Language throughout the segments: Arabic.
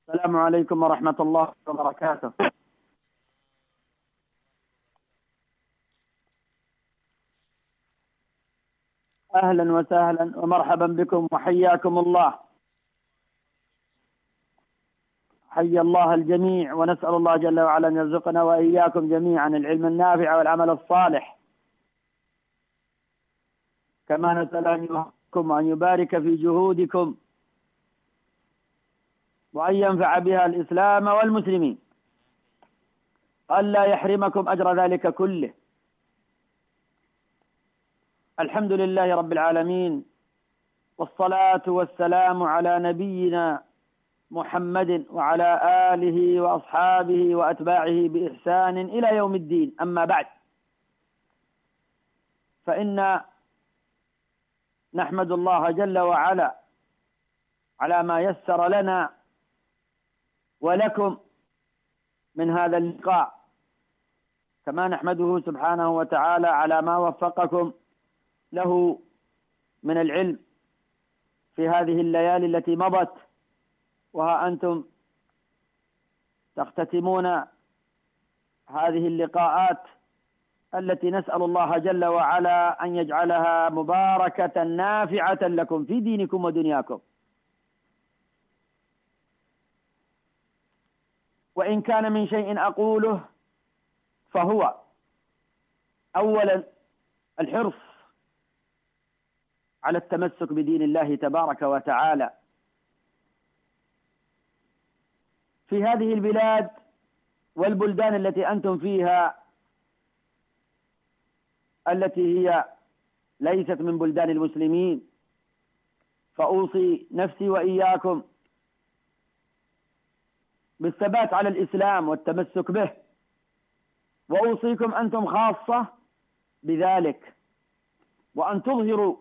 السلام عليكم ورحمة الله وبركاته. أهلا وسهلا ومرحبا بكم وحياكم الله. حيا الله الجميع، ونسأل الله جل وعلا أن يرزقنا وإياكم جميعا العلم النافع والعمل الصالح، كما نسأل أن يوفقكم وأن يبارك في جهودكم وأن ينفع بها الإسلام والمسلمين، ألا يحرمكم أجر ذلك كله. الحمد لله رب العالمين، والصلاة والسلام على نبينا محمد وعلى آله وأصحابه وأتباعه بإحسان إلى يوم الدين. أما بعد، فإن نحمد الله جل وعلا على ما يسر لنا ولكم من هذا اللقاء، كما نحمده سبحانه وتعالى على ما وفقكم له من العلم في هذه الليالي التي مضت، وها أنتم تختتمون هذه اللقاءات التي نسأل الله جل وعلا أن يجعلها مباركة نافعة لكم في دينكم ودنياكم. وإن كان من شيء أقوله فهو أولا الحرص على التمسك بدين الله تبارك وتعالى في هذه البلاد والبلدان التي أنتم فيها، التي هي ليست من بلدان المسلمين. فأوصي نفسي وإياكم بالثبات على الإسلام والتمسك به، وأوصيكم أنتم خاصة بذلك، وأن تظهروا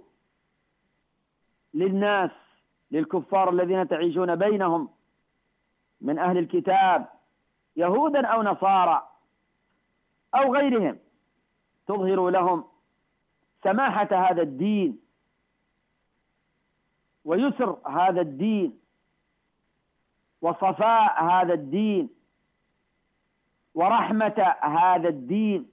للناس، للكفار الذين تعيشون بينهم من أهل الكتاب يهودا أو نصارى أو غيرهم، تظهروا لهم سماحة هذا الدين ويسر هذا الدين وصفاء هذا الدين ورحمة هذا الدين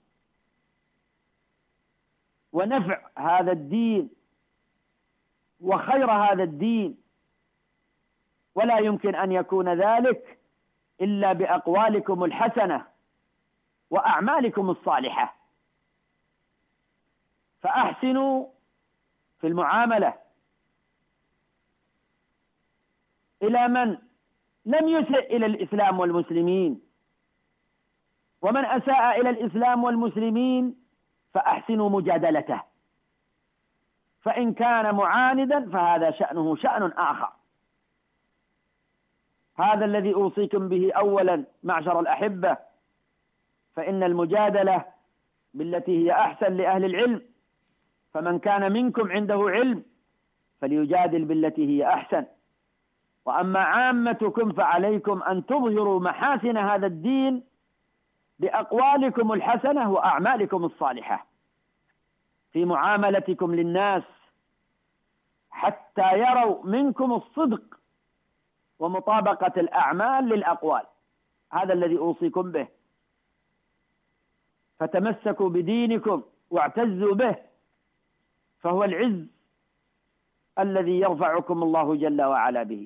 ونفع هذا الدين وخير هذا الدين. ولا يمكن أن يكون ذلك إلا بأقوالكم الحسنة وأعمالكم الصالحة. فأحسنوا في المعاملة إلى من لم يسئ إلى الإسلام والمسلمين، ومن أساء إلى الإسلام والمسلمين فأحسنوا مجادلته، فإن كان معاندا فهذا شأنه شأن آخر. هذا الذي أوصيكم به أولا معشر الأحبة، فإن المجادلة بالتي هي أحسن لأهل العلم، فمن كان منكم عنده علم فليجادل بالتي هي أحسن. وأما عامتكم فعليكم أن تظهروا محاسن هذا الدين بأقوالكم الحسنة وأعمالكم الصالحة في معاملتكم للناس، حتى يروا منكم الصدق ومطابقة الأعمال للأقوال. هذا الذي أوصيكم به. فتمسكوا بدينكم واعتزوا به، فهو العز الذي يرفعكم الله جل وعلا به.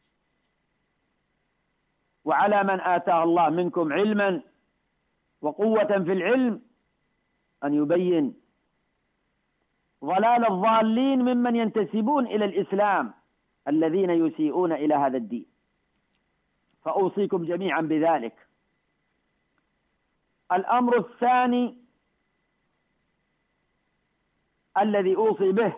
وعلى من آتاه الله منكم علما وقوة في العلم أن يبين ضلال الضالين ممن ينتسبون إلى الإسلام الذين يسيئون إلى هذا الدين. فأوصيكم جميعا بذلك. الأمر الثاني الذي أوصي به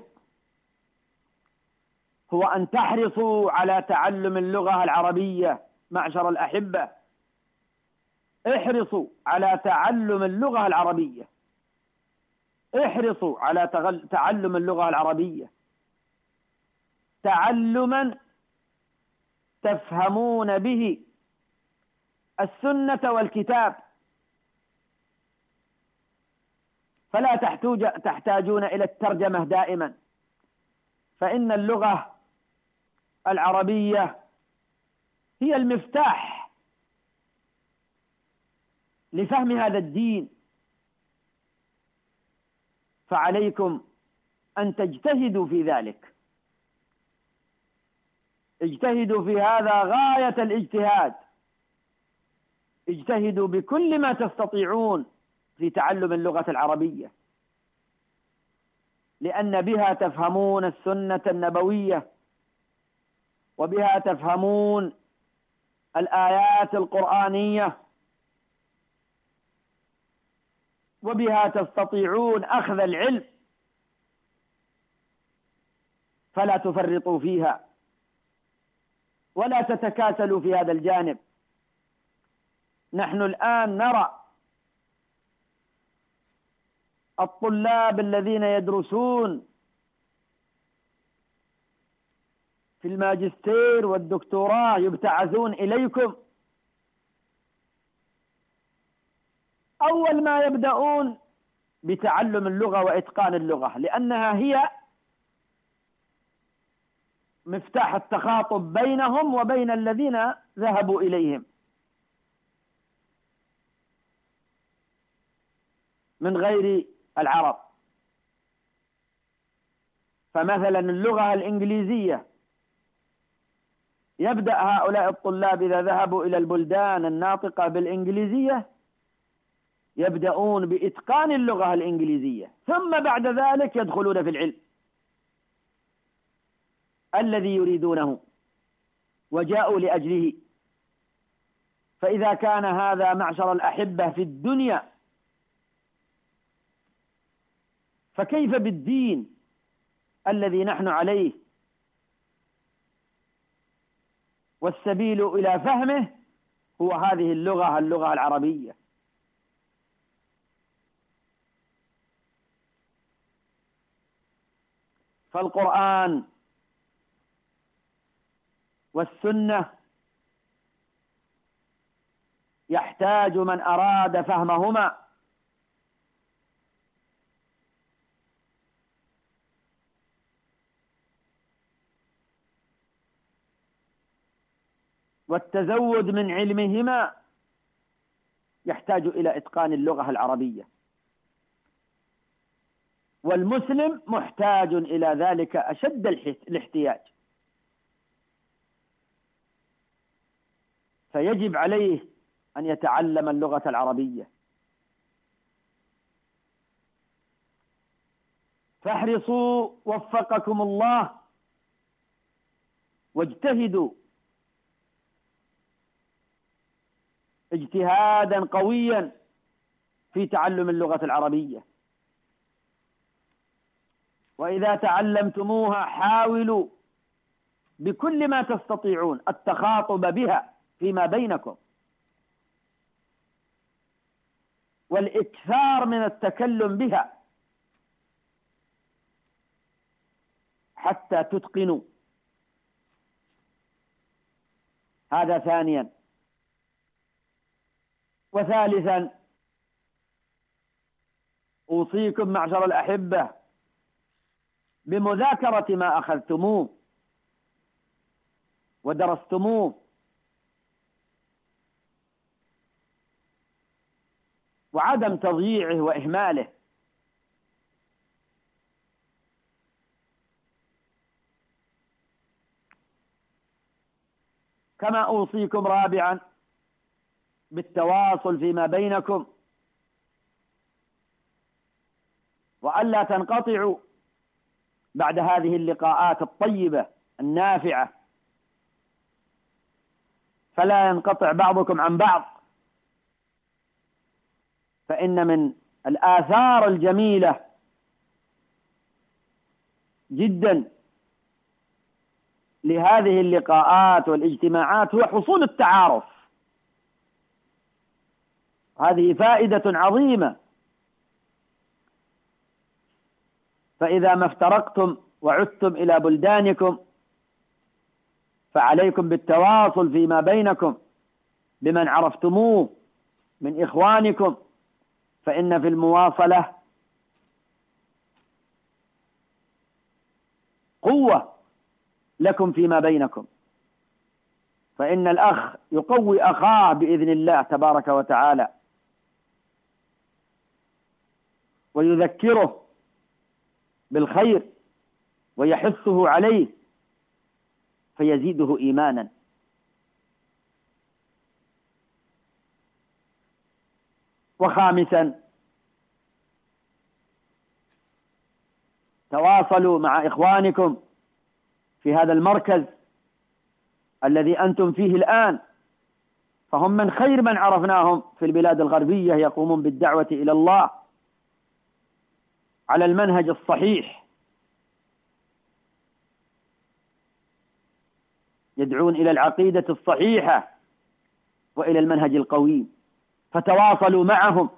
هو أن تحرصوا على تعلم اللغة العربية. معشر الأحبة، احرصوا على تعلم اللغة العربية، احرصوا على تعلم اللغة العربية تعلما تفهمون به السنة والكتاب، فلا تحتاجون إلى الترجمة دائما، فإن اللغة العربية هي المفتاح لفهم هذا الدين، فعليكم أن تجتهدوا في ذلك. اجتهدوا في هذا غاية الاجتهاد، اجتهدوا بكل ما تستطيعون في تعلم اللغة العربية، لأن بها تفهمون السنة النبوية، وبها تفهمون الآيات القرآنية، وبها تستطيعون أخذ العلم، فلا تفرطوا فيها ولا تتكاسلوا في هذا الجانب. نحن الآن نرى الطلاب الذين يدرسون في الماجستير والدكتوراه يبتعثون إليكم، أول ما يبدأون بتعلم اللغة وإتقان اللغة، لأنها هي مفتاح التخاطب بينهم وبين الذين ذهبوا إليهم من غير العرب. فمثلا اللغة الإنجليزية يبدأ هؤلاء الطلاب إذا ذهبوا إلى البلدان الناطقة بالإنجليزية يبدأون بإتقان اللغة الإنجليزية، ثم بعد ذلك يدخلون في العلم الذي يريدونه وجاءوا لأجله. فإذا كان هذا معشر الأحبة في الدنيا، فكيف بالدين الذي نحن عليه؟ والسبيل إلى فهمه هو هذه اللغة العربية. فالقرآن والسنة يحتاج من أراد فهمهما والتزود من علمهما يحتاج إلى إتقان اللغة العربية، والمسلم محتاج إلى ذلك أشد الاحتياج. فيجب عليه أن يتعلم اللغة العربية. فاحرصوا وفقكم الله واجتهدوا اجتهادا قويا في تعلم اللغة العربية، وإذا تعلمتموها حاولوا بكل ما تستطيعون التخاطب بها فيما بينكم، والإكثار من التكلم بها حتى تتقنوا. هذا ثانيا. وثالثا أوصيكم معشر الأحبة بمذاكرة ما أخذتموه ودرستموه، وعدم تضييعه وإهماله. كما أوصيكم رابعا بالتواصل فيما بينكم، وألا تنقطعوا بعد هذه اللقاءات الطيبة النافعة، فلا ينقطع بعضكم عن بعض، فإن من الآثار الجميلة جدا لهذه اللقاءات والاجتماعات هو حصول التعارف. هذه فائدة عظيمة. فإذا ما افترقتم وعدتم إلى بلدانكم فعليكم بالتواصل فيما بينكم بمن عرفتموه من إخوانكم، فإن في المواصلة قوة لكم فيما بينكم. فإن الأخ يقوي أخاه بإذن الله تبارك وتعالى، ويذكره بالخير ويحثه عليه فيزيده إيمانا. وخامسا، تواصلوا مع إخوانكم في هذا المركز الذي أنتم فيه الآن، فهم من خير من عرفناهم في البلاد الغربية، يقومون بالدعوة إلى الله على المنهج الصحيح، يدعون إلى العقيدة الصحيحة وإلى المنهج القويم، فتواصلوا معهم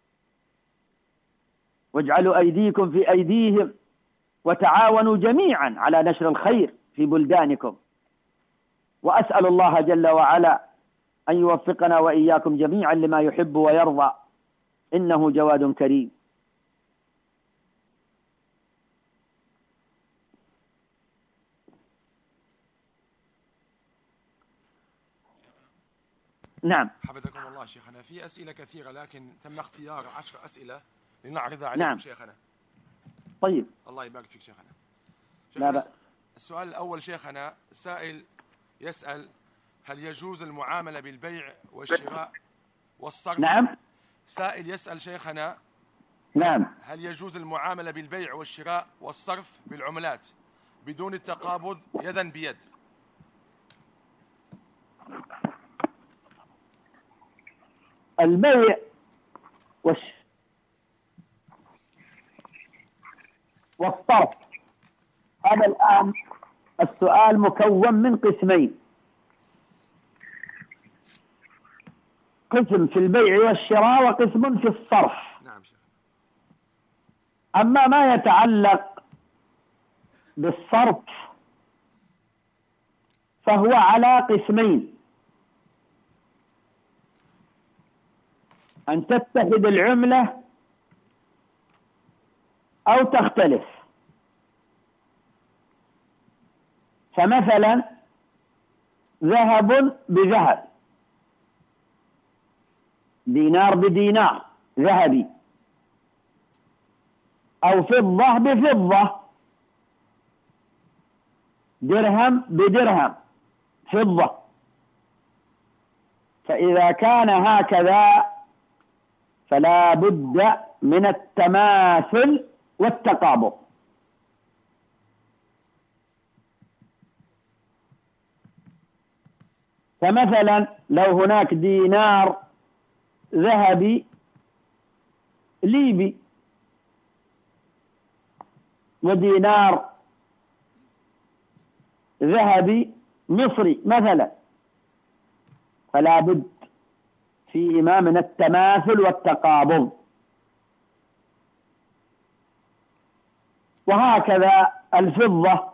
واجعلوا أيديكم في أيديهم، وتعاونوا جميعا على نشر الخير في بلدانكم. وأسأل الله جل وعلا أن يوفقنا وإياكم جميعا لما يحب ويرضى، إنه جواد كريم. نعم. حفظكم الله شيخنا. في أسئلة كثيرة لكن تم اختيار 10 أسئلة لنعرضها عليكم. نعم. شيخنا. طيب. الله يبارك فيك شيخنا. لا بأس. السؤال الأول شيخنا، سائل يسأل: هل يجوز المعاملة بالبيع والشراء والصرف؟ نعم. سائل يسأل شيخنا: نعم، هل يجوز المعاملة بالبيع والشراء والصرف بالعملات بدون التقابض يدا بيد؟ البيع والصرف، هذا الآن السؤال مكون من قسمين: قسم في البيع والشراء وقسم في الصرف. نعم. أما ما يتعلق بالصرف فهو على قسمين: أن تتحد العملة أو تختلف. فمثلا ذهب بذهب، دينار بدينار ذهبي، أو فضة بفضة، درهم بدرهم فضة. فإذا كان هكذا فلا بد من التماثل والتقابض. فمثلا لو هناك دينار ذهبي ليبي ودينار ذهبي مصري مثلا، فلا بد فيهما من التماثل والتقابض. وهكذا الفضة،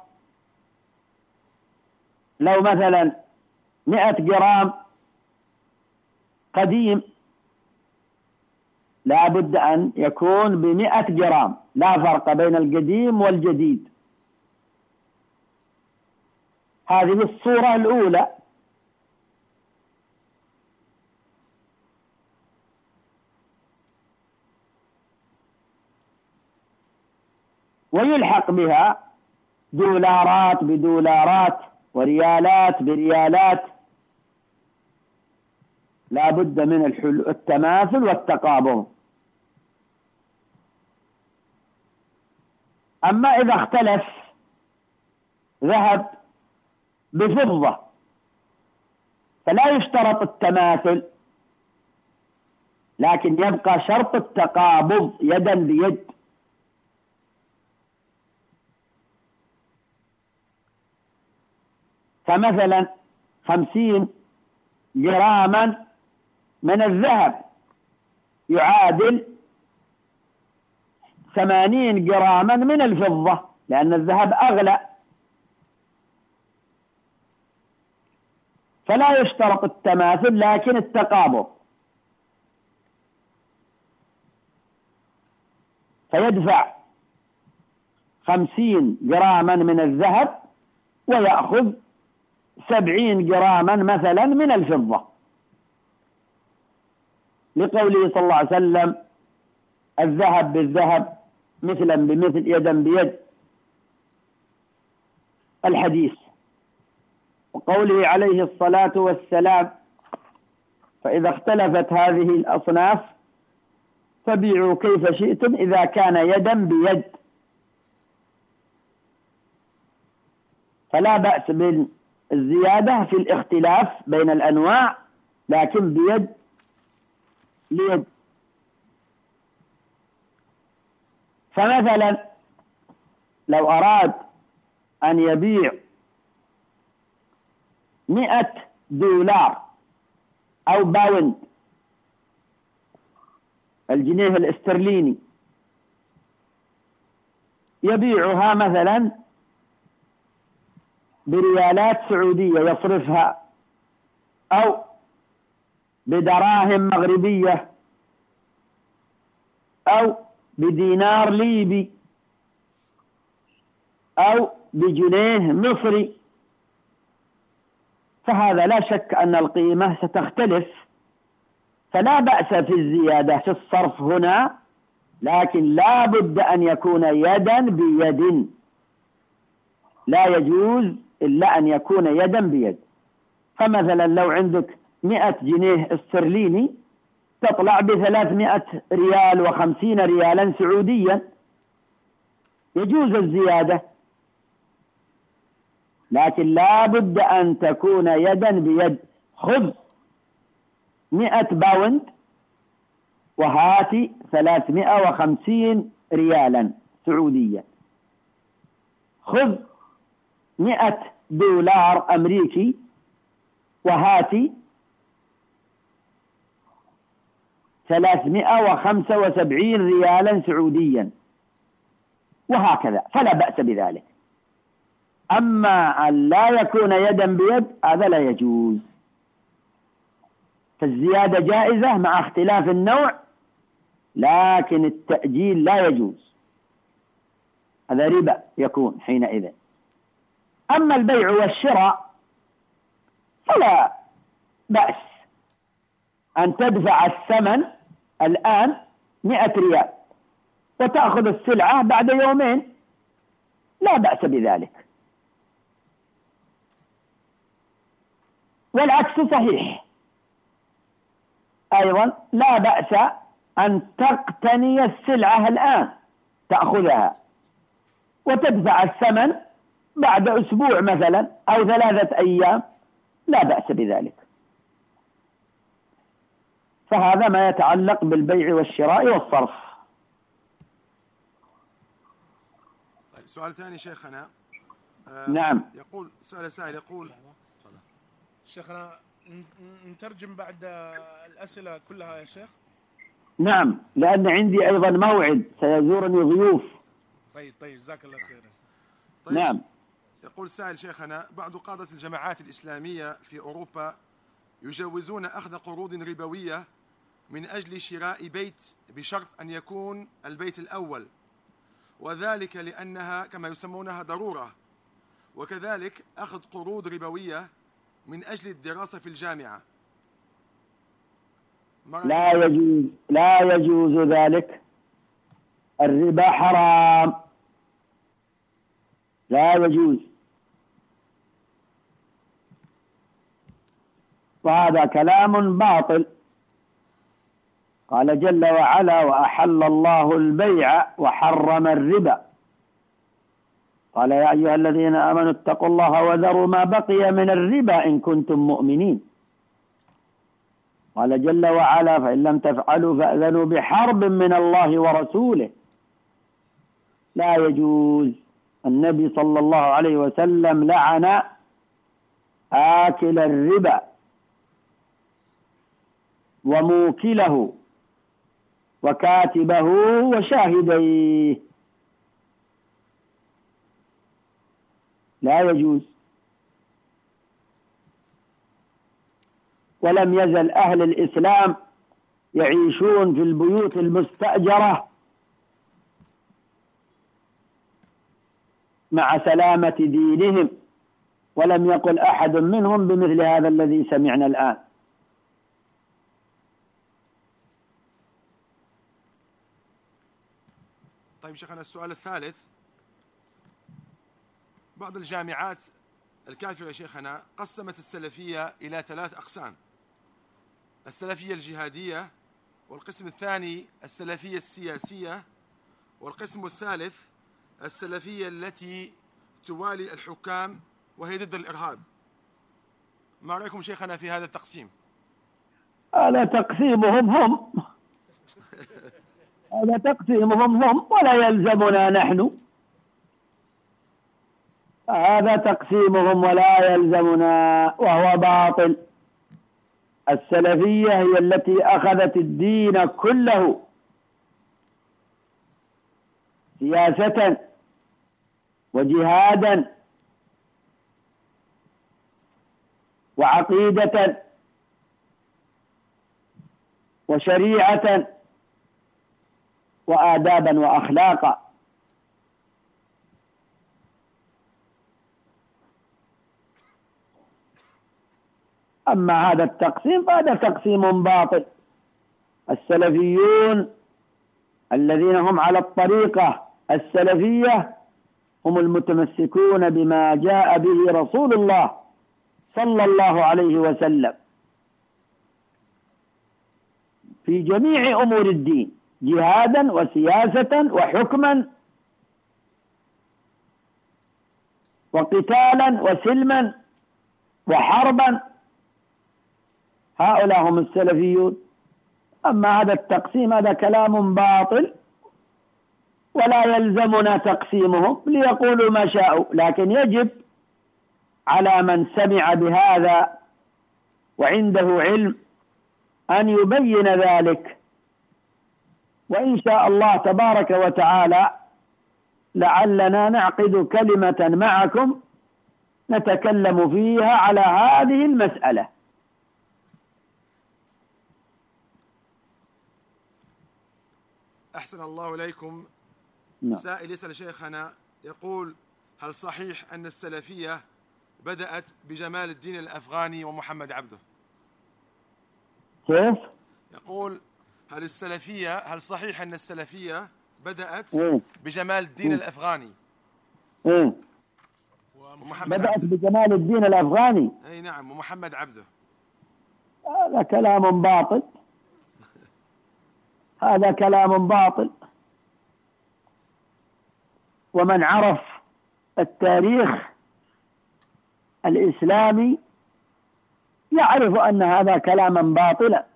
لو مثلا 100 جرام قديم لا بد أن يكون ب100 جرام، لا فرق بين القديم والجديد. هذه الصورة الأولى. ويلحق بها دولارات بدولارات وريالات بريالات، لا بد من التماثل والتقابض. أما إذا اختلف ذهب بفضة فلا يشترط التماثل، لكن يبقى شرط التقابض يدا بيد. فمثلا 50 جراما من الذهب يعادل 80 جراما من الفضة، لأن الذهب أغلى، فلا يشترط التماثل لكن التقابض. فيدفع 50 جراما من الذهب ويأخذ 70 جراما مثلا من الفضة، لقوله صلى الله عليه وسلم: الذهب بالذهب مثلا بمثل يدا بيد، الحديث. وقوله عليه الصلاة والسلام: فإذا اختلفت هذه الأصناف فبيعوا كيف شئتم إذا كان يدا بيد. فلا بأس بالزيادة في الاختلاف بين الأنواع، لكن بيد ليد. فمثلا لو أراد أن يبيع 100 دولار أو باوند، الجنيه الاسترليني، يبيعها مثلا بريالات سعودية يصرفها، أو بدراهم مغربية، أو بدينار ليبي، أو بجنيه مصري، فهذا لا شك أن القيمة ستختلف، فلا بأس في الزيادة في الصرف هنا، لكن لا بد أن يكون يدا بيد، لا يجوز إلا أن يكون يدا بيد. فمثلا لو عندك 100 جنيه استرليني تطلع ب300 ريال و50 ريالا سعوديا، يجوز الزيادة، لكن لا بد أن تكون يدا بيد. خذ 100 باوند وهاتي 350 ريالا سعوديا. خذ 100 دولار أمريكي وهاتي 375 ريالا سعوديا، وهكذا، فلا بأس بذلك. أما أن لا يكون يدا بيد هذا لا يجوز. فالزيادة جائزة مع اختلاف النوع، لكن التأجيل لا يجوز، هذا ربا يكون حينئذ. أما البيع والشراء فلا بأس أن تدفع الثمن الآن 100 ريال وتأخذ السلعة بعد يومين، لا بأس بذلك. والعكس صحيح أيضا، لا بأس أن تقتني السلعة الآن تأخذها وتدفع الثمن بعد أسبوع مثلا أو 3 أيام، لا بأس بذلك. فهذا ما يتعلق بالبيع والشراء والصرف. طيب، سؤال ثاني شيخنا. نعم. يقول سائل يقول: شيخنا نترجم بعد الأسئلة كلها يا شيخ؟ نعم، لأن عندي أيضا موعد سيزورني ضيوف. طيب جزاك الله خيرا. طيب، نعم. يقول سائل: شيخنا، بعض قادة الجماعات الإسلامية في أوروبا يجوزون أخذ قروض ربوية من أجل شراء بيت بشرط أن يكون البيت الأول، وذلك لأنها كما يسمونها ضرورة، وكذلك أخذ قروض ربوية من أجل الدراسة في الجامعة. لا يجوز ذلك، الربا حرام، لا يجوز، وهذا كلام باطل. قال جل وعلا: وأحل الله البيع وحرم الربا. قال: يا أيها الذين آمنوا اتقوا الله وذروا ما بقي من الربا إن كنتم مؤمنين. قال جل وعلا: فإن لم تفعلوا فأذنوا بحرب من الله ورسوله. لا يجوز. النبي صلى الله عليه وسلم لعن آكل الربا وموكله وكاتبه وشاهديه، لا يجوز. ولم يزل أهل الإسلام يعيشون في البيوت المستأجرة مع سلامة دينهم ولم يقل أحد منهم بمثل هذا الذي سمعنا الآن. طيب شيخنا، السؤال الثالث: بعض الجامعات الكافرة شيخنا قسمت السلفية إلى 3 أقسام: السلفية الجهادية، والقسم الثاني السلفية السياسية، والقسم الثالث السلفية التي توالي الحكام وهي ضد الإرهاب. ما رأيكم شيخنا في هذا التقسيم؟ هذا تقسيمهم هم هذا تقسيمهم هم ولا يلزمنا نحن. هذا تقسيمهم ولا يلزمنا، وهو باطل. السلفية هي التي أخذت الدين كله سياسة وجهادا وعقيدة وشريعة وآدابا وأخلاقا. أما هذا التقسيم فهذا تقسيم باطل. السلفيون الذين هم على الطريقة السلفية هم المتمسكون بما جاء به رسول الله صلى الله عليه وسلم في جميع أمور الدين، جهادا وسياسة وحكما وقتالا وسلما وحربا. هؤلاء هم السلفيون. أما هذا التقسيم هذا كلام باطل ولا يلزمنا تقسيمهم ليقولوا ما شاءوا، لكن يجب على من سمع بهذا وعنده علم أن يبين ذلك. وإن شاء الله تبارك وتعالى لعلنا نعقد كلمة معكم نتكلم فيها على هذه المسألة. أحسن الله إليكم. سائل يسأل شيخنا يقول: هل صحيح أن السلفية بدأت بجمال الدين الأفغاني ومحمد عبده؟ كيف؟ يقول: هل صحيح أن السلفية بدأت بجمال الدين الأفغاني بدأت بجمال الدين الأفغاني؟ أي نعم، ومحمد عبده. هذا كلام باطل. هذا كلام باطل. ومن عرف التاريخ الإسلامي يعرف أن هذا كلاما باطلا.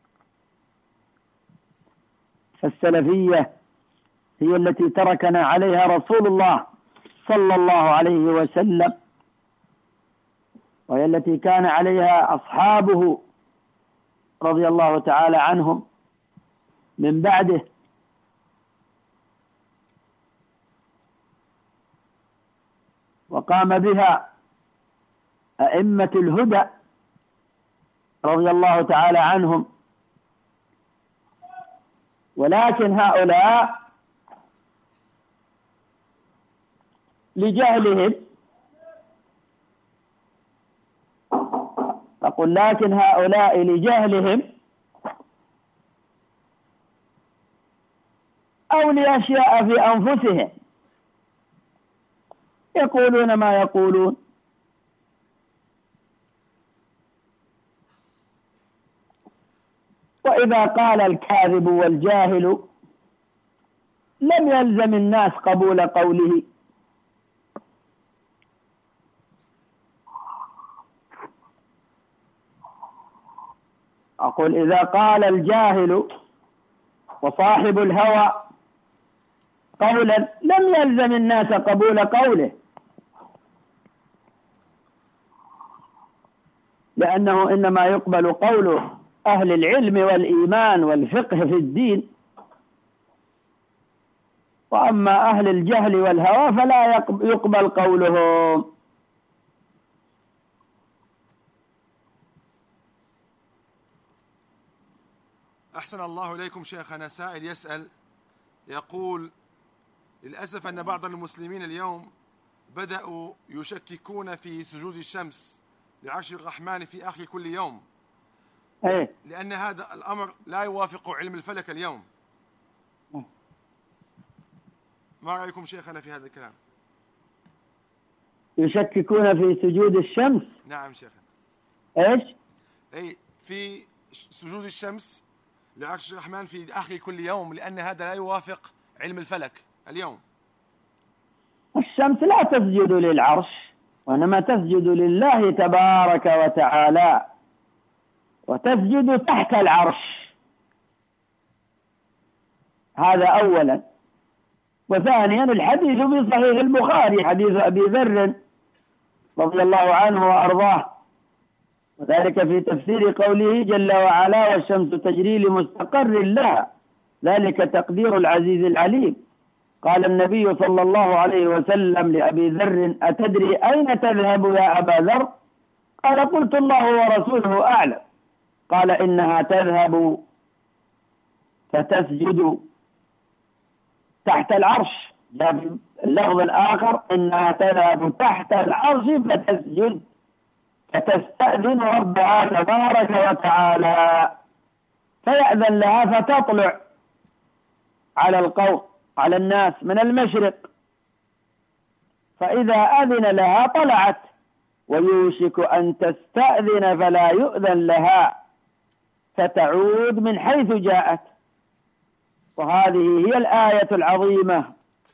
فالسلفية هي التي تركنا عليها رسول الله صلى الله عليه وسلم، وهي التي كان عليها أصحابه رضي الله تعالى عنهم من بعده. وقام بها أئمة الهدى رضي الله تعالى عنهم. ولكن هؤلاء لجهلهم، أقول لكن هؤلاء لجهلهم أو لأشياء في أنفسهم يقولون ما يقولون. وإذا قال الكاذب والجاهل لم يلزم الناس قبول قوله. أقول إذا قال الجاهل وصاحب الهوى قولا لم يلزم الناس قبول قوله، لأنه إنما يقبل قول أهل العلم والإيمان والفقه في الدين، وأما أهل الجهل والهوى فلا يقبل قولهم. أحسن الله إليكم شيخنا. سائل يسأل يقول: للأسف أن بعض المسلمين اليوم بدأوا يشككون في سجود الشمس لعرش الرحمن في آخر كل يوم، لأن هذا الأمر لا يوافق علم الفلك اليوم. ما رأيكم شيخنا في هذا الكلام؟ يشككون في سجود الشمس؟ نعم شيخنا. ايش؟ أي في سجود الشمس لعرش الرحمن في آخر كل يوم، لأن هذا لا يوافق علم الفلك اليوم. الشمس لا تسجد للعرش، وإنما تسجد لله تبارك وتعالى، وتسجد تحت العرش. هذا أولا. وثانيا الحديث في صحيح البخاري، حديث أبي ذر رضي الله عنه وأرضاه، وذلك في تفسير قوله جل وعلا: والشمس تجري لمستقر لها ذلك تقدير العزيز العليم. قال النبي صلى الله عليه وسلم لأبي ذر: أتدري أين تذهب يا أبا ذر؟ قال: قلت: الله ورسوله أعلم. قال: إنها تذهب فتسجد تحت العرش. جاء في اللفظ الآخر: إنها تذهب تحت العرش فتسجد، فتستأذن ربها تبارك وتعالى فيأذن لها فتطلع على القوم، على الناس من المشرق، فإذا أذن لها طلعت، ويوشك أن تستأذن فلا يؤذن لها فتعود من حيث جاءت. وهذه هي الآية العظيمة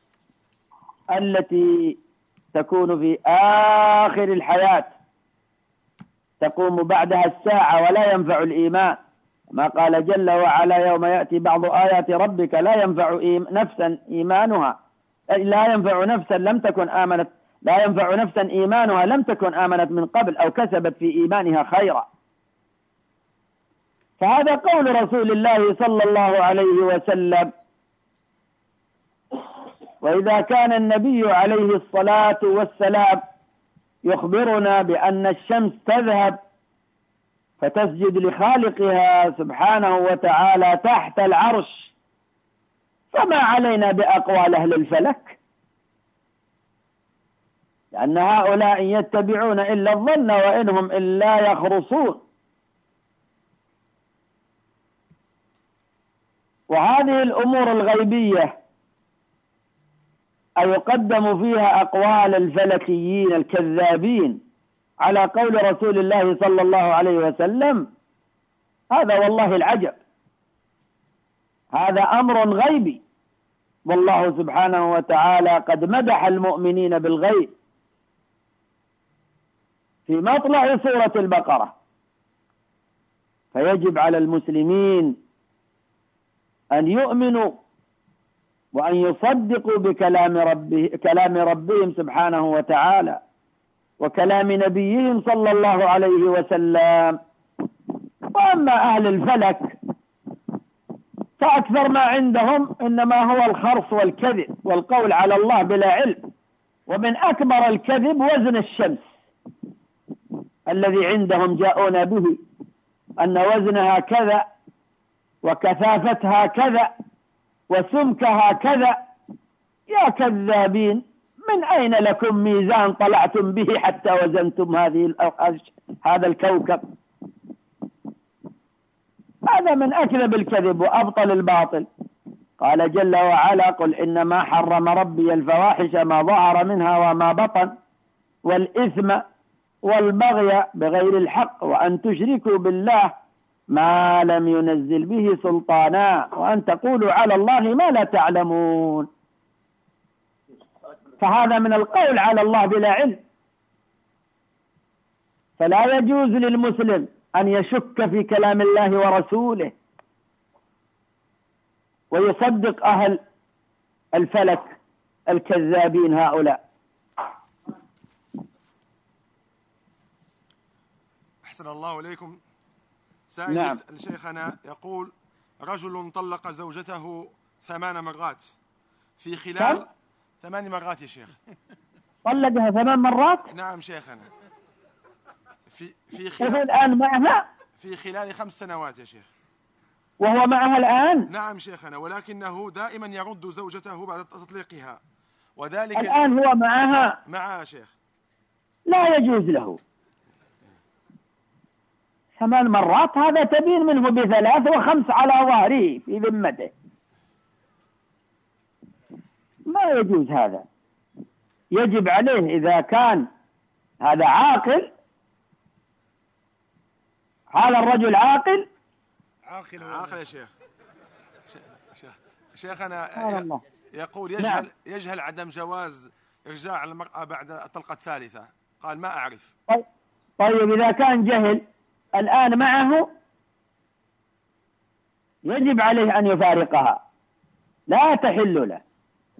التي تكون في آخر الحياة، تقوم بعدها الساعة ولا ينفع الإيمان، ما قال جل وعلا: يوم يأتي بعض آيات ربك لا ينفع نفسا إيمانها، لا ينفع نفسا لم تكن آمنت، لا ينفع نفسا إيمانها لم تكن آمنت من قبل أو كسبت في إيمانها خيرا. فهذا قول رسول الله صلى الله عليه وسلم. وإذا كان النبي عليه الصلاة والسلام يخبرنا بأن الشمس تذهب فتسجد لخالقها سبحانه وتعالى تحت العرش، فما علينا بأقوال أهل الفلك، لأن هؤلاء يتبعون إلا الظن وإنهم إلا يخرصون. وهذه الأمور الغيبية أيقدم فيها أقوال الفلكيين الكذابين على قول رسول الله صلى الله عليه وسلم؟ هذا والله العجب، هذا أمر غيبي، والله سبحانه وتعالى قد مدح المؤمنين بالغيب في مطلع سورة البقرة. فيجب على المسلمين أن يؤمنوا وأن يصدقوا كلام ربهم سبحانه وتعالى وكلام نبيهم صلى الله عليه وسلم. وأما أهل الفلك فأكثر ما عندهم إنما هو الخرص والكذب والقول على الله بلا علم. ومن أكبر الكذب وزن الشمس الذي عندهم جاءونا به، أن وزنها كذا وكثافتها كذا وسمكها كذا. يا كذابين، من أين لكم ميزان طلعتم به حتى وزنتم هذا الكوكب؟ هذا من أكذب الكذب وأبطل الباطل. قال جل وعلا: قل إنما حرم ربي الفواحش ما ظهر منها وما بطن والإثم والبغي بغير الحق وأن تشركوا بالله ما لم ينزل به سلطانا وأن تقولوا على الله ما لا تعلمون. فهذا من القول على الله بلا علم. فلا يجوز للمسلم أن يشك في كلام الله ورسوله ويصدق أهل الفلك الكذابين هؤلاء. أحسن الله إليكم. سائل نعم. شيخنا يقول: رجل طلق زوجته 8 مرات في خلال 8 مرات يا شيخ. طلقها 8 مرات؟ نعم شيخنا. الآن معها؟ في خلال 5 سنوات يا شيخ. وهو معها الآن؟ نعم شيخنا، ولكنه دائما يرد زوجته بعد تطليقها وذلك الآن هو معها مع شيخ لا يجوز له 8 مرات، هذا تبين منه ب3 و5 على ظهره في ذمته، ما يجوز هذا. يجب عليه إذا كان هذا عاقل، هذا الرجل عاقل عاقل يا شيخ. شيخنا الله. يقول نعم. يجهل عدم جواز إرجاع المرأة بعد الطلقة الثالثة، قال ما أعرف. طيب إذا كان جهل الآن معه يجب عليه أن يفارقها، لا تحل له،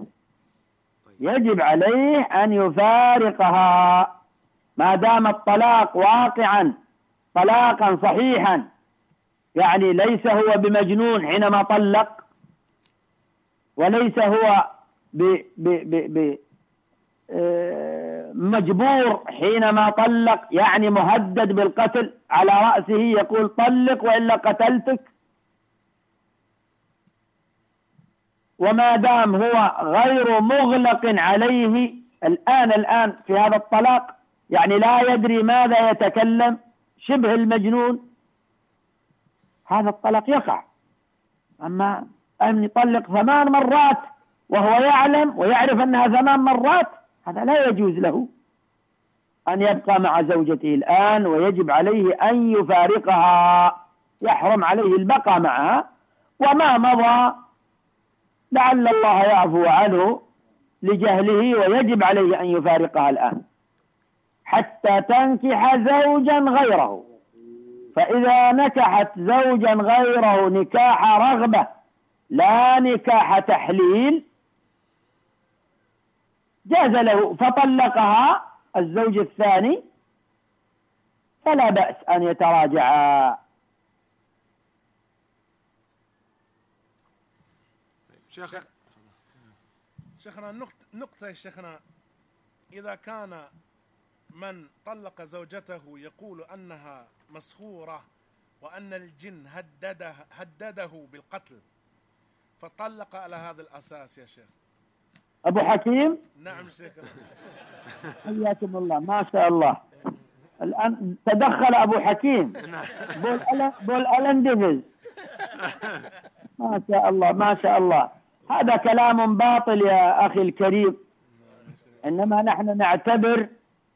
يجب عليه أن يفارقها ما دام الطلاق واقعا طلاقا صحيحا، يعني ليس هو بمجنون حينما طلق، وليس هو مجبور حينما طلق، يعني مهدد بالقتل على رأسه يقول طلق وإلا قتلتك. وما دام هو غير مغلق عليه الآن في هذا الطلاق، يعني لا يدري ماذا يتكلم، شبه المجنون، هذا الطلاق يقع. أما أن يطلق 8 مرات وهو يعلم ويعرف أنها 8 مرات، هذا لا يجوز له أن يبقى مع زوجته الآن، ويجب عليه أن يفارقها، يحرم عليه البقاء معها. وما مضى لعل الله يعفو عنه لجهله، ويجب عليه أن يفارقها الآن حتى تنكح زوجا غيره. فإذا نكحت زوجا غيره نكاح رغبة لا نكاح تحليل جاز له، فطلقها الزوج الثاني فلا بأس أن يتراجعا. شيخنا نقطة يا شيخنا، إذا كان من طلق زوجته يقول أنها مسحورة وأن الجن هدده بالقتل، فطلق على هذا الأساس يا شيخ. أبو حكيم. نعم شيخنا. حياكم الله، ما شاء الله. الآن تدخل أبو حكيم بول ألن ديفيز. ما شاء الله ما شاء الله. هذا كلام باطل يا أخي الكريم، إنما نحن نعتبر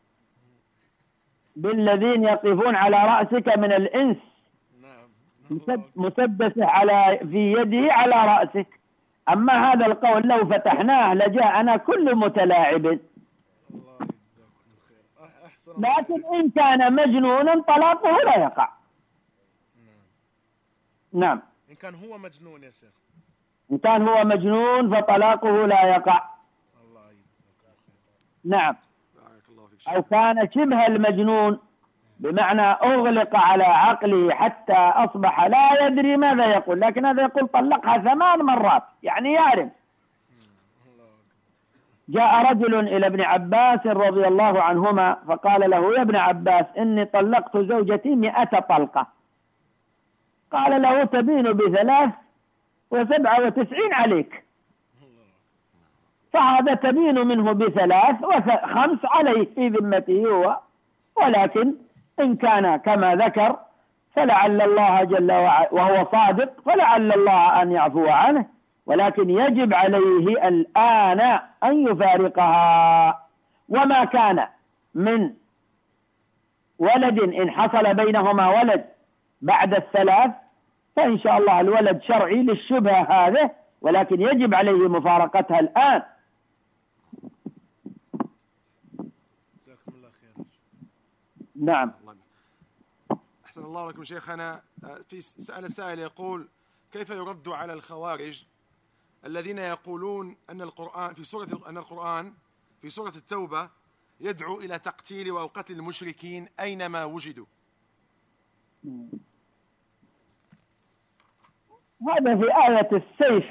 بالذين يقفون على رأسك من الإنس، مسدسه في يده على رأسك. أما هذا القول لو فتحناه لجاءنا كل متلاعب، لكن إن كان مجنونا طلاقه لا يقع. نعم. إن كان هو مجنون يا شيخ، إن كان هو مجنون فطلاقه لا يقع. نعم. أو كان شبه المجنون، بمعنى أغلق على عقله حتى أصبح لا يدري ماذا يقول، لكن هذا يقول طلقها 8 مرات، يعني يعرف. جاء رجل إلى ابن عباس رضي الله عنهما فقال له: يا ابن عباس، إني طلقت زوجتي 100 طلقة. قال له: تبين ب93 عليك. فهذا تبين منه ب3 و5 عليه في ذمته هو، ولكن إن كان كما ذكر فلعل الله جل وعلا وهو صادق، فلعل الله أن يعفو عنه، ولكن يجب عليه الآن أن يفارقها. وما كان من ولد إن حصل بينهما ولد بعد ال3 فإن شاء الله الولد شرعي للشبهة هذه، ولكن يجب عليه مفارقتها الآن. جزاكم الله خير. نعم. أحسن الله لكم شيخنا. في سأل سائل يقول: كيف يرد على الخوارج الذين يقولون أن القرآن في سورة التوبة يدعو إلى تقتيل أو قتل المشركين أينما وجدوا؟ هذا في آية السيف،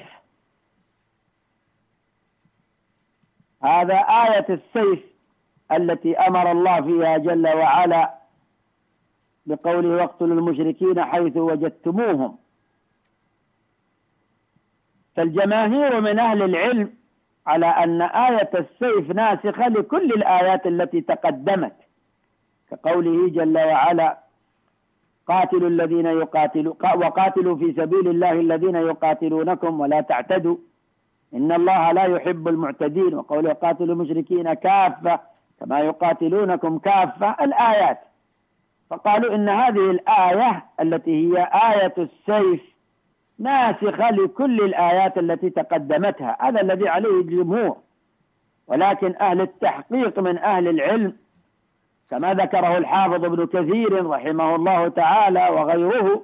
هذا آية السيف التي أمر الله فيها جل وعلا بقوله: واقتلوا المشركين حيث وجدتموهم. فالجماهير من أهل العلم على أن آية السيف ناسخة لكل الآيات التي تقدمت، كقوله جل وعلا: قاتلوا الذين وقاتلوا في سبيل الله الذين يقاتلونكم ولا تعتدوا إن الله لا يحب المعتدين، وقوله: قاتلوا المشركين كافة كما يقاتلونكم كافة، الآيات. فقالوا إن هذه الآية التي هي آية السيف ناسخة لكل الآيات التي تقدمتها، هذا الذي عليه الجمهور. ولكن أهل التحقيق من أهل العلم كما ذكره الحافظ ابن كثير رحمه الله تعالى وغيره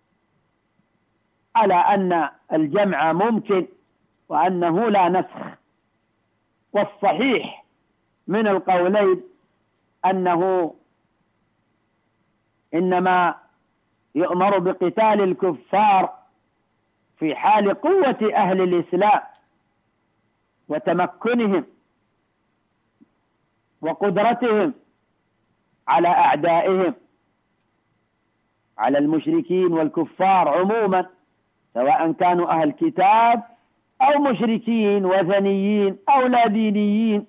على أن الجمع ممكن وأنه لا نسخ. والصحيح من القولين أنه إنما يؤمر بقتال الكفار في حال قوة أهل الإسلام وتمكنهم وقدرتهم على أعدائهم، على المشركين والكفار عموما، سواء كانوا أهل كتاب أو مشركين وثنيين أو لا دينيين.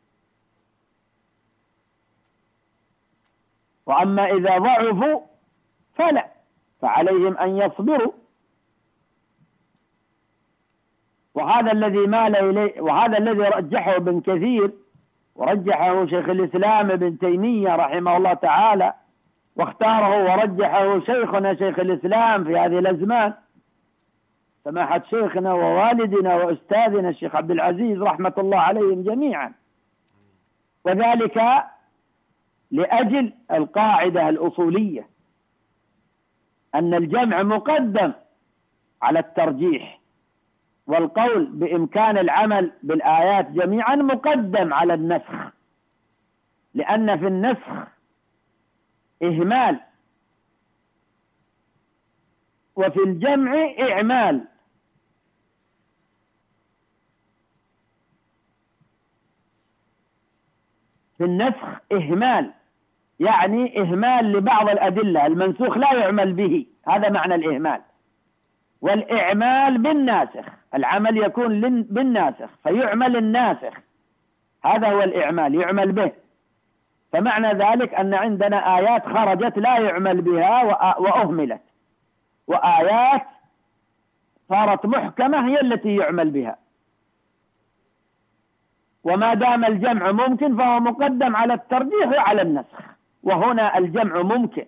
وأما إذا ضعفوا فلا، فعليهم أن يصبروا. وهذا الذي مال إليه، وهذا الذي رجحه ابن كثير ورجحه شيخ الإسلام ابن تيمية رحمه الله تعالى، واختاره ورجحه شيخنا شيخ الإسلام في هذه الأزمان سماحة شيخنا ووالدنا وأستاذنا الشيخ عبد العزيز رحمة الله عليهم جميعا. وذلك لأجل القاعدة الأصولية أن الجمع مقدم على الترجيح، والقول بإمكان العمل بالآيات جميعا مقدم على النسخ، لأن في النسخ إهمال وفي الجمع إعمال. في النسخ إهمال، يعني إهمال لبعض الأدلة، المنسوخ لا يعمل به، هذا معنى الإهمال. والإعمال بالناسخ، العمل يكون بالناسخ فيعمل الناسخ، هذا هو الإعمال، يعمل به. فمعنى ذلك أن عندنا آيات خرجت لا يعمل بها وأهملت، وآيات صارت محكمة هي التي يعمل بها. وما دام الجمع ممكن فهو مقدم على الترجيح وعلى النسخ، وهنا الجمع ممكن،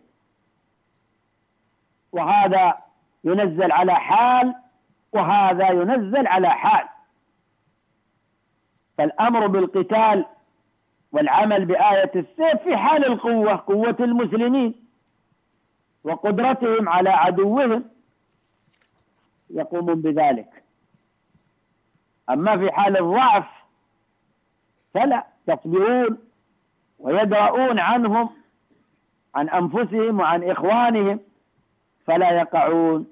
وهذا ينزل على حال وهذا ينزل على حال. فالأمر بالقتال والعمل بآية السيف في حال القوة، قوة المسلمين وقدرتهم على عدوهم يقومون بذلك. أما في حال الضعف فلا، يصبرون ويدرؤون عنهم، عن أنفسهم وعن إخوانهم، فلا يقعون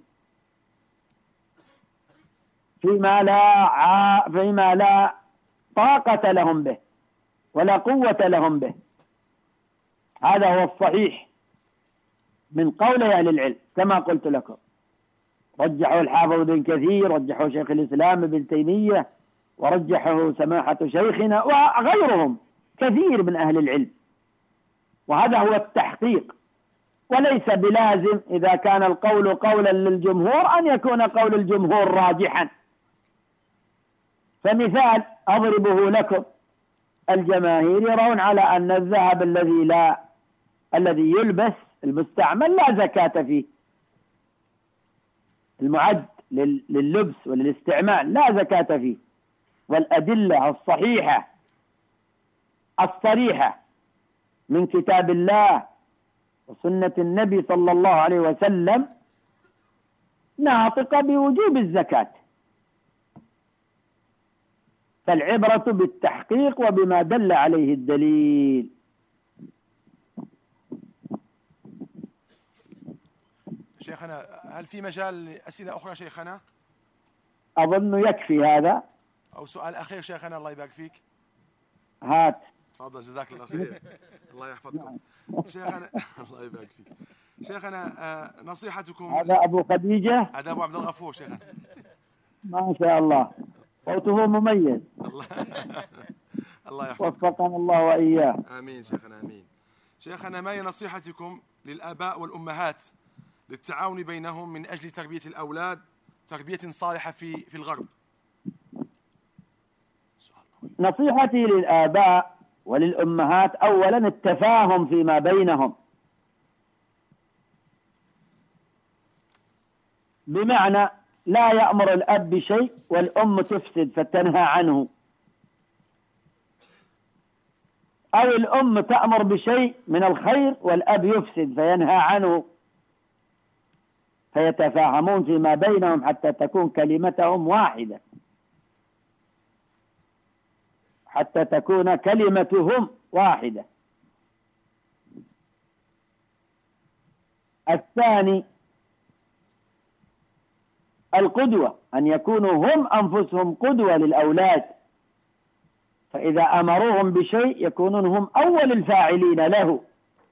فيما لا طاقة لهم به ولا قوة لهم به. هذا هو الصحيح من قول أهل العلم كما قلت لكم، رجحه الحافظ بن كثير، رجحه شيخ الإسلام ابن تيمية، ورجحه سماحة شيخنا وغيرهم كثير من أهل العلم. وهذا هو التحقيق، وليس بلازم إذا كان القول قولا للجمهور أن يكون قول الجمهور راجحا. فمثال أضربه لكم، الجماهير يرون على أن الذهب الذي يلبس المستعمل لا زكاة فيه، المعد لللبس وللاستعمال لا زكاة فيه. والأدلة الصحيحة الصريحة من كتاب الله وسنة النبي صلى الله عليه وسلم ناطقة بوجوب الزكاة. فالعبرة بالتحقيق وبما دل عليه الدليل. شيخنا هل في مجال لأسئلة أخرى شيخنا؟ أظن يكفي هذا. أو سؤال أخير شيخنا الله يبارك فيك. هات. تفضل جزاك الله خير. الله يحفظكم. شيخنا الله يبارك فيك. شيخنا نصيحتكم. هذا أبو خديجة. هذا أبو عبد الغفور شيخنا. ما شاء الله صوته مميز. الله يحفظكم. وفقنا الله وإياه. آمين شيخنا آمين. شيخنا، ما هي نصيحتكم للآباء والأمهات للتعاون بينهم من أجل تربية الأولاد تربية صالحة في الغرب؟ نصيحتي للآباء وللأمهات أولا التفاهم فيما بينهم، بمعنى لا يأمر الأب بشيء والأم تفسد فتنهى عنه، أو الأم تأمر بشيء من الخير والأب يفسد فينهى عنه، فيتفاهمون فيما بينهم حتى تكون كلمتهم واحدة، حتى تكون كلمتهم واحدة. الثاني القدوة، أن يكونوا هم أنفسهم قدوة للأولاد، فإذا أمروهم بشيء يكونون هم أول الفاعلين له،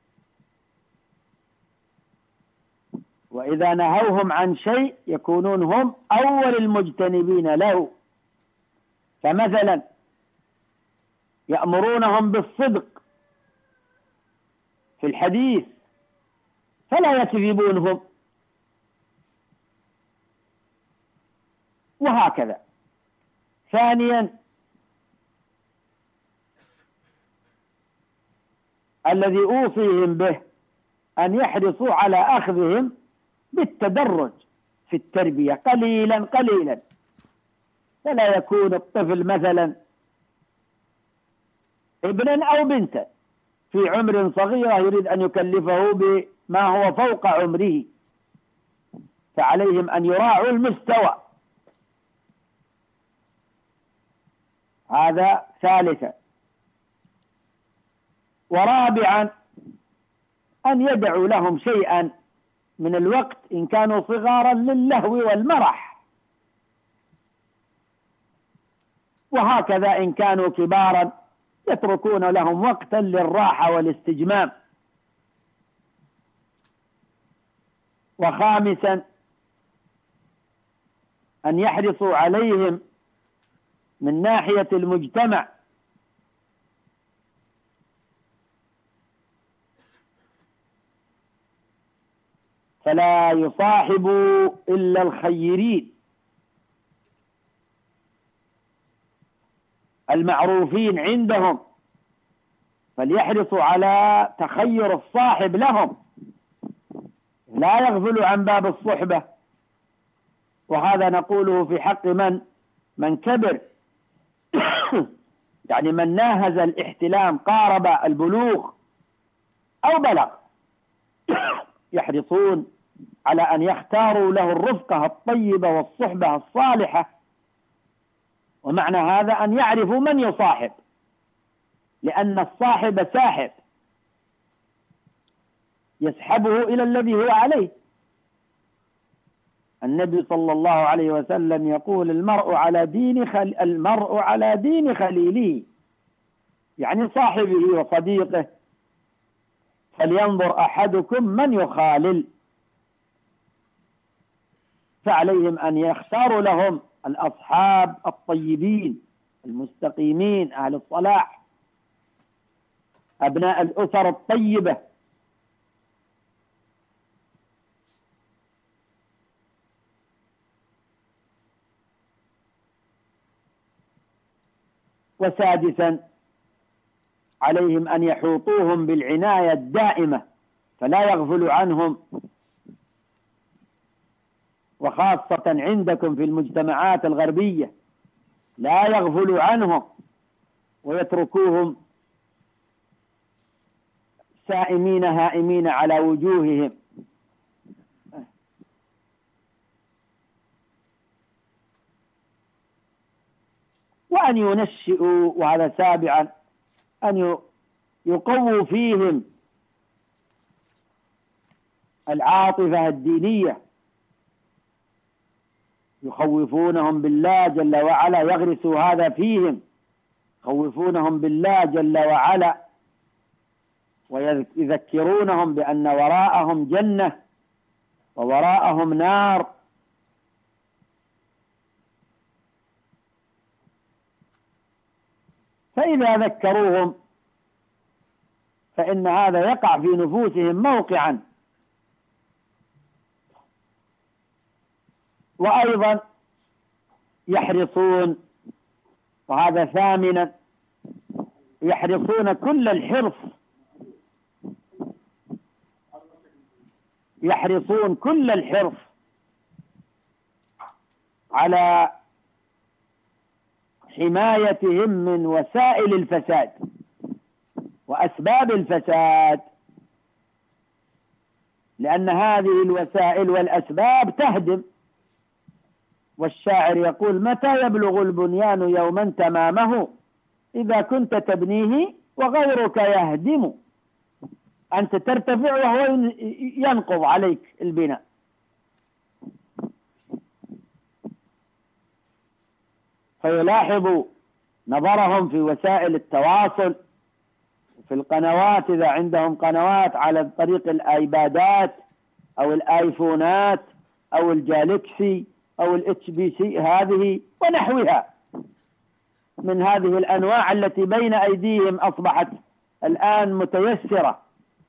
وإذا نهوهم عن شيء يكونون هم أول المجتنبين له. فمثلا يأمرونهم بالصدق في الحديث فلا يكذبونهم، وهكذا. ثانيا الذي أوصيهم به أن يحرصوا على أخذهم بالتدرج في التربية قليلا قليلا، فلا يكون الطفل مثلا ابنا أو بنتا في عمر صغيرة يريد أن يكلفه بما هو فوق عمره، فعليهم أن يراعوا المستوى. هذا ثالثا. ورابعا أن يدعوا لهم شيئا من الوقت إن كانوا صغارا للهو والمرح، وهكذا إن كانوا كبارا يتركون لهم وقتا للراحة والاستجمام. وخامسا أن يحرصوا عليهم من ناحية المجتمع، فلا يصاحبوا إلا الخيرين المعروفين عندهم، فليحرصوا على تخير الصاحب لهم، لا يغفلوا عن باب الصحبة. وهذا نقوله في حق من كبر يعني من ناهز الاحتلام، قارب البلوغ أو بلغ، يحرصون على أن يختاروا له الرفقة الطيبة والصحبة الصالحة. ومعنى هذا أن يعرفوا من يصاحب، لأن الصاحب ساحب يسحبه إلى الذي هو عليه. النبي صلى الله عليه وسلم يقول المرء على دين خليله، يعني صاحبه وصديقه، فلينظر أحدكم من يخالل. فعليهم أن يختاروا لهم الأصحاب الطيبين المستقيمين أهل الصلاح، أبناء الأسر الطيبة. وسادسا عليهم أن يحوطوهم بالعناية الدائمة، فلا يغفلوا عنهم، وخاصة عندكم في المجتمعات الغربية لا يغفلوا عنهم ويتركوهم سائمين هائمين على وجوههم. وأن ينشئوا، وهذا سابعا، أن يقووا فيهم العاطفة الدينية، يخوفونهم بالله جل وعلا، يغرسوا هذا فيهم، يخوفونهم بالله جل وعلا، ويذكرونهم بأن وراءهم جنة ووراءهم نار. فإذا ذكروهم فإن هذا يقع في نفوسهم موقعا. وأيضا يحرصون، وهذا ثامنا، يحرصون كل الحرص، يحرصون كل الحرص على حمايتهم من وسائل الفساد وأسباب الفساد، لأن هذه الوسائل والأسباب تهدم. والشاعر يقول: متى يبلغ البنيان يوما تمامه إذا كنت تبنيه وغيرك يهدم. أنت ترتفع وهو ينقض عليك البناء. فيلاحظ نظرهم في وسائل التواصل، في القنوات، إذا عندهم قنوات على طريق الآيبادات أو الآيفونات أو الجالكسي أو الHBC هذه ونحوها من هذه الأنواع التي بين أيديهم أصبحت الآن متيسرة.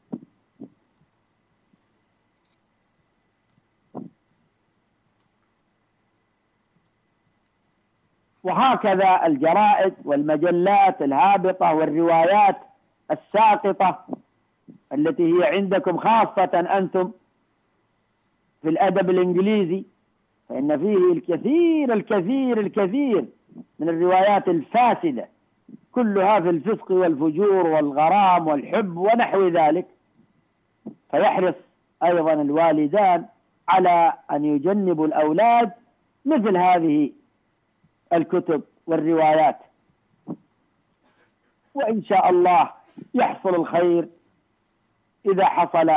وهكذا الجرائد والمجلات الهابطة والروايات الساقطة التي هي عندكم خاصة أنتم في الأدب الإنجليزي، فإن فيه الكثير من الروايات الفاسدة، كلها في الفسق والفجور والغرام والحب ونحو ذلك. فيحرص أيضا الوالدان على أن يجنبوا الأولاد مثل هذه الكتب والروايات، وإن شاء الله يحصل الخير إذا حصل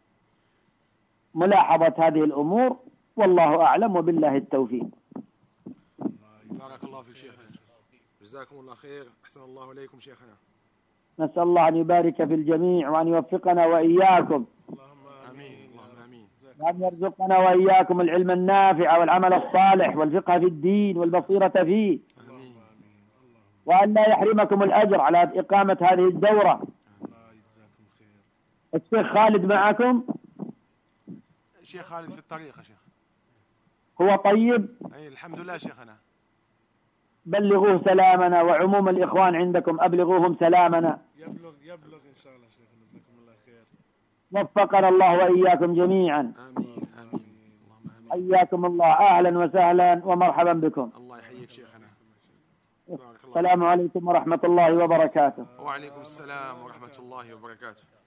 ملاحظة هذه الأمور، والله أعلم وبالله التوفيق. بارك الله فيك شيخنا، جزاكم الله خير، أحسن الله إليكم شيخنا. نسأل الله أن يبارك في الجميع وأن يوفقنا وإياكم، اللهم آمين. اللهم آمين. وأن يرزقنا وإياكم العلم النافع والعمل الصالح والفقه في الدين والبصيرة فيه، آمين. وأن لا يحرمكم الأجر على إقامة هذه الدورة. الله يجزاكم خير. الشيخ خالد معكم؟ شيخ خالد في الطريق يا شيخ. هو طيب؟ أي الحمد لله شيخنا. بلغوه سلامنا، وعموم الإخوان عندكم أبلغوهم سلامنا. يبلغ إن شاء الله شيخنا، جزاكم الله خير. وفقنا الله وإياكم جميعا. آمين آمين. اللهم آمين. حياكم الله، أهلا وسهلا ومرحبا بكم. الله يحييك شيخنا. السلام عليكم ورحمة الله وبركاته. وعليكم السلام ورحمة الله وبركاته.